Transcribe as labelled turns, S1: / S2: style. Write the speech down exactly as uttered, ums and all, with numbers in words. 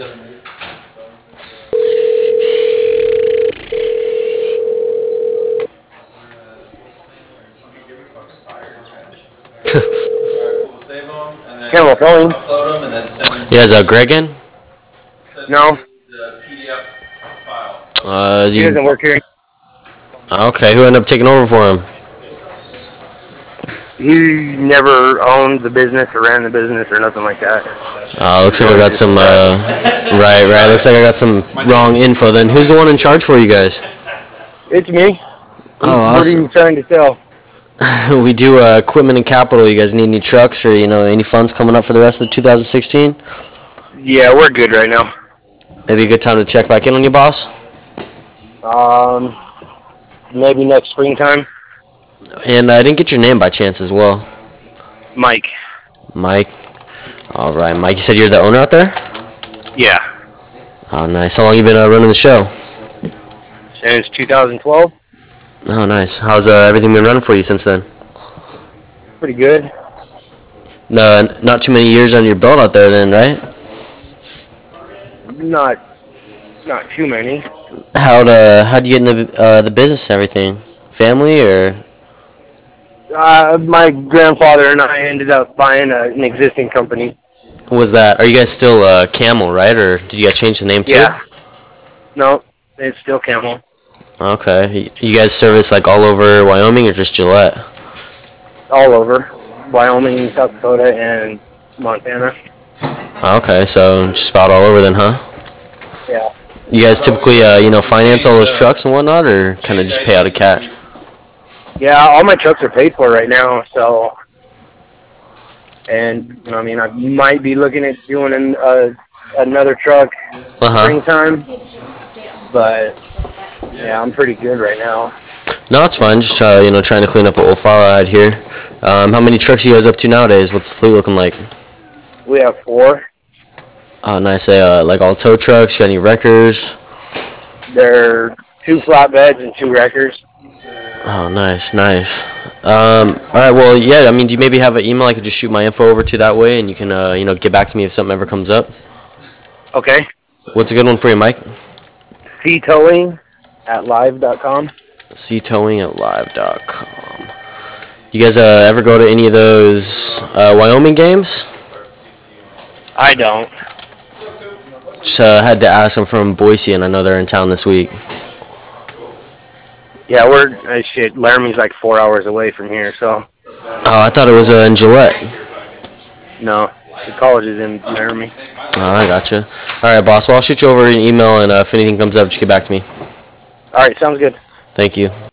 S1: Camel Towing.
S2: Yeah, is uh, Greg in?
S1: No,
S2: Uh,
S1: he
S2: you,
S1: doesn't work here.
S2: okay, who ended up taking over for him?
S1: He never owned the business or ran the business or nothing like that.
S2: Uh, looks
S1: He's
S2: like I
S1: always
S2: got
S1: just
S2: some,
S1: a driver.
S2: uh, right, right, looks like I got some wrong info then. Who's the one in charge for you guys?
S1: It's me.
S2: Oh,
S1: What are
S2: awesome.
S1: you trying to sell?
S2: We do uh, equipment and capital. You guys need any trucks or, you know, any funds coming up for the rest of two thousand sixteen?
S1: Yeah, we're good right now.
S2: Maybe a good time to check back in on your boss?
S1: Um, maybe next springtime.
S2: And I didn't get your name by chance as well.
S1: Mike.
S2: Mike. All right, Mike, you said you're the owner out there?
S1: Yeah.
S2: Oh, nice. How long you been uh, running the show?
S1: Since two thousand twelve.
S2: Oh, nice. How's uh, everything been running for you since then?
S1: Pretty good.
S2: No, not too many years on your belt out there then, right?
S1: Not, not too many.
S2: How'd, uh, how'd you get in the, uh, the business and everything? Family or?
S1: Uh, my grandfather and I ended up buying a, an existing company.
S2: What was that? Are you guys still uh, Camel, right? Or did you guys change the name too?
S1: Yeah. No, it's still Camel.
S2: Okay. You guys service like all over Wyoming or just Gillette?
S1: All over. Wyoming, South Dakota, and Montana.
S2: Okay, so just about all over then, huh?
S1: Yeah.
S2: You guys typically, uh, you know, finance all those trucks and whatnot, or kind of just pay out of cash?
S1: Yeah, all my trucks are paid for right now, so. And, you know, I mean, I might be looking at doing an, uh, another truck
S2: Uh-huh.
S1: springtime, but, yeah, I'm pretty good right now.
S2: No, it's fine. Just, uh, you know, trying to clean up an old file I had here. Um, how many trucks are you guys up to nowadays? What's the fleet looking like?
S1: We have four.
S2: Oh, nice. Uh, like all tow trucks? You got any wreckers?
S1: They're two flatbeds and two wreckers.
S2: Oh, nice, nice. Um, all right, well, yeah, I mean, do you maybe have an email I could just shoot my info over to that way, and you can, uh, you know, get back to me if something ever comes up?
S1: Okay.
S2: What's a good one for you, Mike?
S1: C towing at live dot com.
S2: C towing at live dot com. You guys uh, ever go to any of those uh, Wyoming games?
S1: I don't.
S2: Just uh, had to ask. I'm from Boise, and I know they're in town this week.
S1: Yeah, we're, uh, shit, Laramie's like four hours away from here, so.
S2: Oh, I thought it was uh, in Gillette.
S1: No, the college is in Laramie.
S2: Oh, I gotcha. All right, boss. Well, I'll shoot you over an email, and uh, if anything comes up, just get back to me.
S1: All right, sounds good.
S2: Thank you.